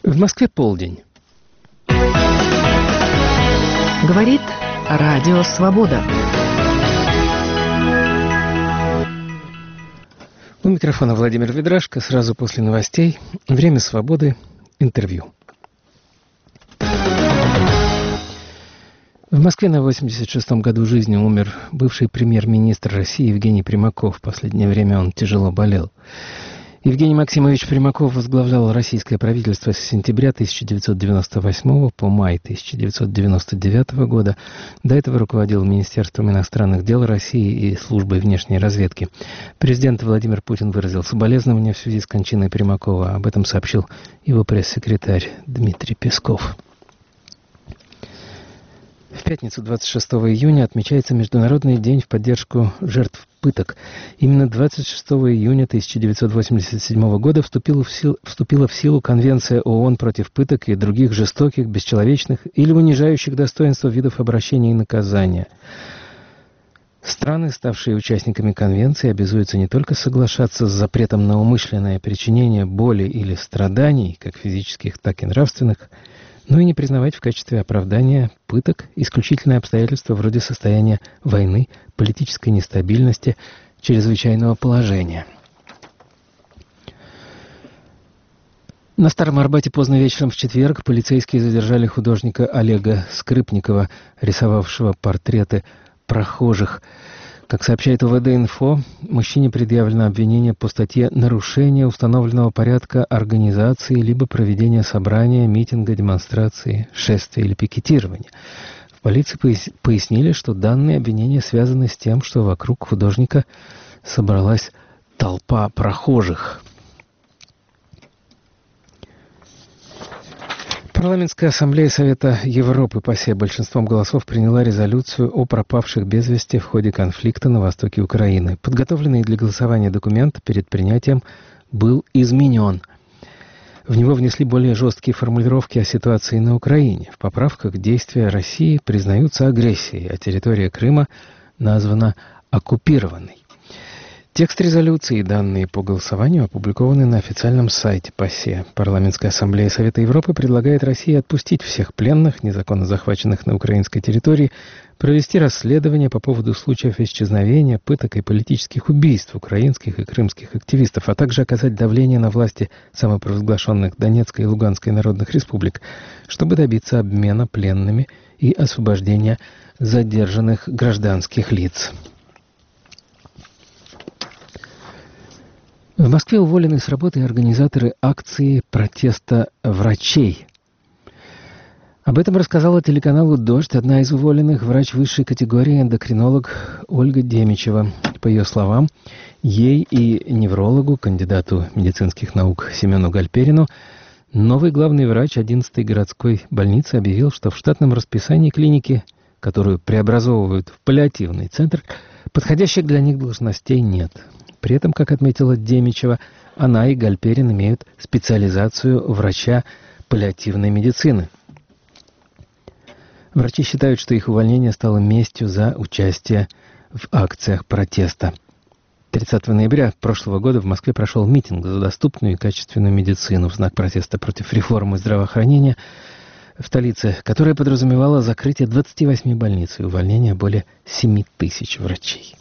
В Москве полдень. Говорит Радио Свобода. У микрофона Владимир Ведрашко. Сразу после новостей. Время свободы. Интервью. В Москве на 86-м году жизни умер бывший премьер-министр России Евгений Примаков. В последнее время он тяжело болел. Евгений Максимович Примаков возглавлял российское правительство с сентября 1998 по май 1999 года. До этого руководил Министерством иностранных дел России и Службой внешней разведки. Президент Владимир Путин выразил соболезнования в связи с кончиной Примакова. Об этом сообщил его пресс-секретарь Дмитрий Песков. В пятницу, 26 июня, отмечается Международный день в поддержку жертв пыток. Именно 26 июня 1987 года вступила в силу Конвенция ООН против пыток и других жестоких, бесчеловечных или унижающих достоинство видов обращения и наказания. Страны, ставшие участниками Конвенции, обязуются не только соглашаться с запретом на умышленное причинение боли или страданий, как физических, так и нравственных, но и не признавать в качестве оправдания пыток исключительные обстоятельства вроде состояния войны, политической нестабильности, чрезвычайного положения. На Старом Арбате поздно вечером в четверг полицейские задержали художника Олега Скрипникова, рисовавшего портреты прохожих. Как сообщает УВД-инфо, мужчине предъявлено обвинение по статье «Нарушение установленного порядка организации либо проведения собрания, митинга, демонстрации, шествия или пикетирования». В полиции пояснили, что данные обвинения связаны с тем, что вокруг художника собралась толпа прохожих. Парламентская ассамблея Совета Европы ПАСЕ большинством голосов приняла резолюцию о пропавших без вести в ходе конфликта на востоке Украины. Подготовленный для голосования документ перед принятием был изменен. В него внесли более жесткие формулировки о ситуации на Украине. В поправках действия России признаются агрессией, а территория Крыма названа оккупированной. Текст резолюции и данные по голосованию опубликованы на официальном сайте ПАСЕ. Парламентская ассамблея Совета Европы предлагает России отпустить всех пленных, незаконно захваченных на украинской территории, провести расследование по поводу случаев исчезновения, пыток и политических убийств украинских и крымских активистов, а также оказать давление на власти самопровозглашенных Донецкой и Луганской народных республик, чтобы добиться обмена пленными и освобождения задержанных гражданских лиц. В Москве уволены с работы организаторы акции протеста врачей. Об этом рассказала телеканалу «Дождь» одна из уволенных, врач высшей категории, эндокринолог Ольга Демичева. По ее словам, ей и неврологу, кандидату медицинских наук Семену Гальперину, новый главный врач 11-й городской больницы объявил, что в штатном расписании клиники, которую преобразовывают в паллиативный центр, подходящих для них должностей нет. При этом, как отметила Демичева, она и Гальперин имеют специализацию врача паллиативной медицины. Врачи считают, что их увольнение стало местью за участие в акциях протеста. 30 ноября прошлого года в Москве прошел митинг за доступную и качественную медицину в знак протеста против реформы здравоохранения в столице, которая подразумевала закрытие 28 больниц и увольнение более 7 тысяч врачей.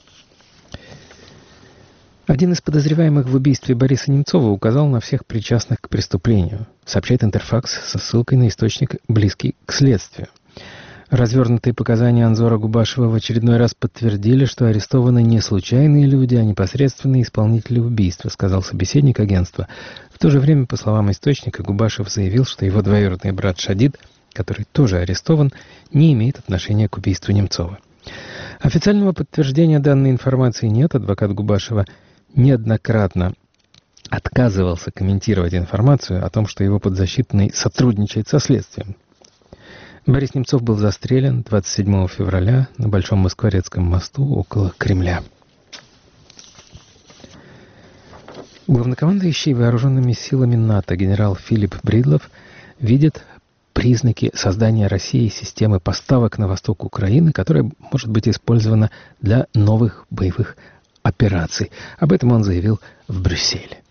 Один из подозреваемых в убийстве Бориса Немцова указал на всех причастных к преступлению, сообщает Интерфакс со ссылкой на источник, близкий к следствию. Развернутые показания Анзора Губашева в очередной раз подтвердили, что арестованы не случайные люди, а непосредственные исполнители убийства, сказал собеседник агентства. В то же время, по словам источника, Губашев заявил, что его двоюродный брат Шадид, который тоже арестован, не имеет отношения к убийству Немцова. Официального подтверждения данной информации нет. Адвокат Губашева неоднократно отказывался комментировать информацию о том, что его подзащитный сотрудничает со следствием. Борис Немцов был застрелен 27 февраля на Большом Москворецком мосту около Кремля. Главнокомандующий вооруженными силами НАТО генерал Филипп Бридлов видит признаки создания России системы поставок на восток Украины, которая может быть использована для новых боевых операций. Об этом он заявил в Брюсселе.